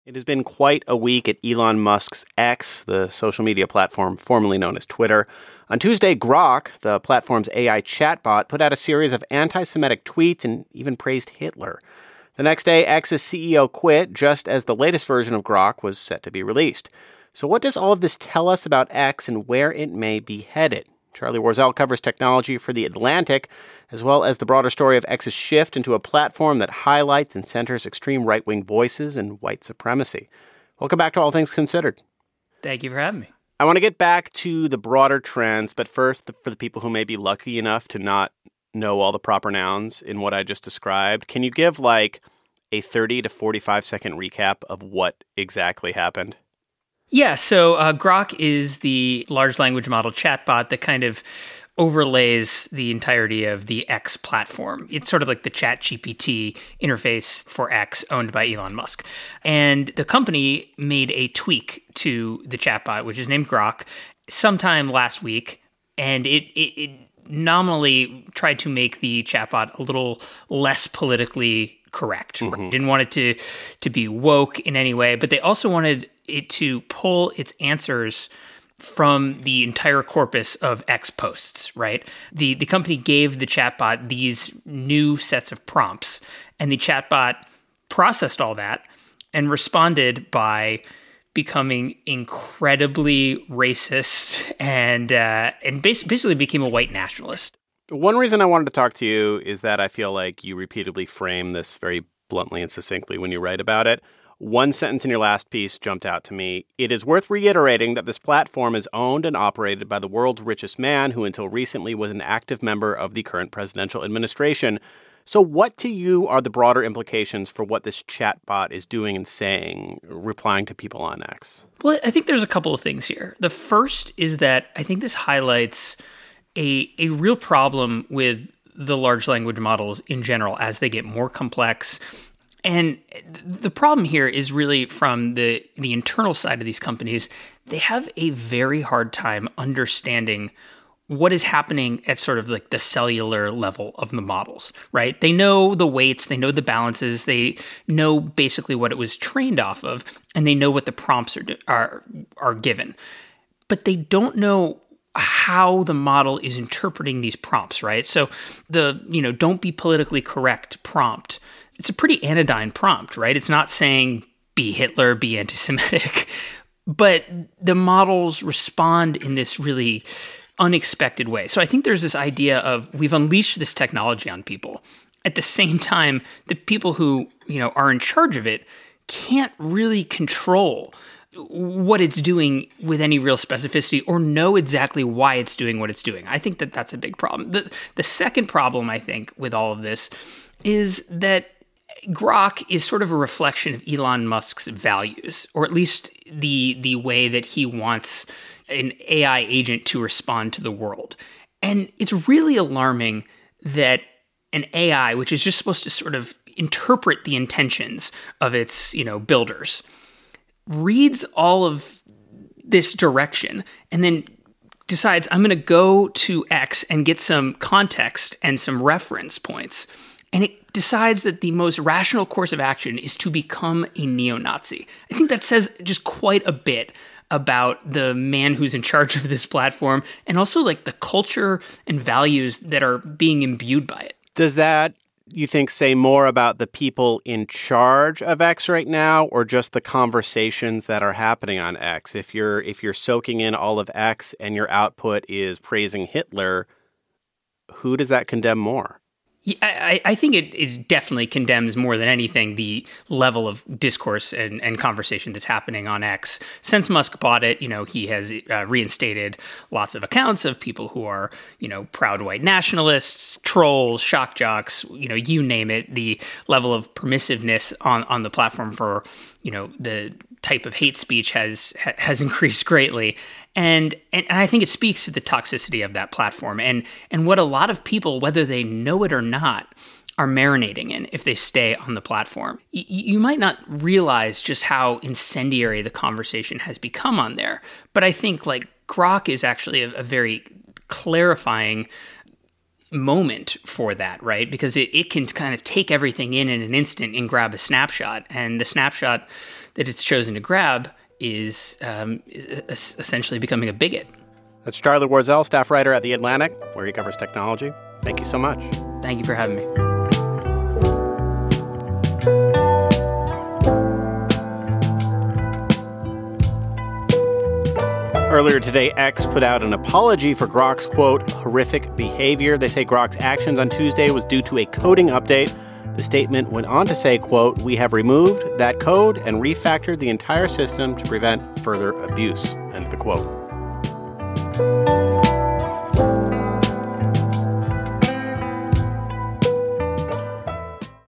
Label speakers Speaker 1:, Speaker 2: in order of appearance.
Speaker 1: It has been quite a week at Elon Musk's X, the social media platform formerly known as Twitter. On Tuesday, Grok, the platform's AI chatbot, put out a series of anti-Semitic tweets and even praised Hitler. The next day, X's CEO quit just as the latest version of Grok was set to be released. So what does all of this tell us about X and where it may be headed? Charlie Warzel covers technology for The Atlantic, as well as the broader story of X's shift into a platform that highlights and centers extreme right-wing voices and white supremacy. Welcome back to All Things Considered.
Speaker 2: Thank you for having me.
Speaker 1: I want to get back to the broader trends, but first, for the people who may be lucky enough to not know all the proper nouns in what I just described, can you give like a 30 to 45 second recap of what exactly happened?
Speaker 2: Yeah, so Grok is the large language model chatbot that kind of overlays the entirety of the X platform. It's sort of like the ChatGPT interface for X owned by Elon Musk. And the company made a tweak to the chatbot, which is named Grok, sometime last week. And it nominally tried to make the chatbot a little less politically correct. Mm-hmm. Didn't want it to be woke in any way, but they also wanted it to pull its answers from the entire corpus of X posts, right? The company gave the chatbot these new sets of prompts, and the chatbot processed all that and responded by becoming incredibly racist and basically became a white nationalist.
Speaker 1: One reason I wanted to talk to you is that I feel like you repeatedly frame this very bluntly and succinctly when you write about it. One sentence in your last piece jumped out to me. It is worth reiterating that this platform is owned and operated by the world's richest man, who until recently was an active member of the current presidential administration. So what to you are the broader implications for what this chatbot is doing and saying, replying to people on X?
Speaker 2: Well, I think there's a couple of things here. The first is that I think this highlights a real problem with the large language models in general as they get more complex. And the problem here is really from the internal side of these companies. They have a very hard time understanding what is happening at sort of like the cellular level of the models, right? They know the weights, they know the balances, they know basically what it was trained off of, and they know what the prompts are given. But they don't know how the model is interpreting these prompts, right? So the, don't be politically correct prompt, it's a pretty anodyne prompt, right? It's not saying be Hitler, be anti-Semitic, but the models respond in this really unexpected way. So I think there's this idea of we've unleashed this technology on people. At the same time, the people who, are in charge of it can't really control what it's doing with any real specificity or know exactly why it's doing what it's doing. I think that that's a big problem. The second problem, I think, with all of this is that Grok is sort of a reflection of Elon Musk's values, or at least the way that he wants an AI agent to respond to the world. And it's really alarming that an AI, which is just supposed to sort of interpret the intentions of its, builders, reads all of this direction and then decides, I'm going to go to X and get some context and some reference points. And it decides that the most rational course of action is to become a neo-Nazi. I think that says just quite a bit about the man who's in charge of this platform and also like the culture and values that are being imbued by it.
Speaker 1: Does that, you think, say more about the people in charge of X right now, or just the conversations that are happening on X? If you're soaking in all of X and your output is praising Hitler, who does that condemn more?
Speaker 2: Yeah, I think it definitely condemns more than anything the level of discourse and conversation that's happening on X. Since Musk bought it, he has reinstated lots of accounts of people who are, proud white nationalists, trolls, shock jocks, you name it. The level of permissiveness on the platform for, the type of hate speech has increased greatly. And I think it speaks to the toxicity of that platform and what a lot of people, whether they know it or not, are marinating in if they stay on the platform. You might not realize just how incendiary the conversation has become on there, but I think like Grok is actually a very clarifying moment for that, right? Because it can kind of take everything in an instant and grab a snapshot. And the snapshot that it's chosen to grab is essentially becoming a bigot.
Speaker 1: That's Charlie Warzel, staff writer at The Atlantic, where he covers technology. Thank you so much.
Speaker 2: Thank you for having me.
Speaker 1: Earlier today, X put out an apology for Grok's, quote, horrific behavior. They say Grok's actions on Tuesday was due to a coding update. The statement went on to say, quote, we have removed that code and refactored the entire system to prevent further abuse, end of the quote.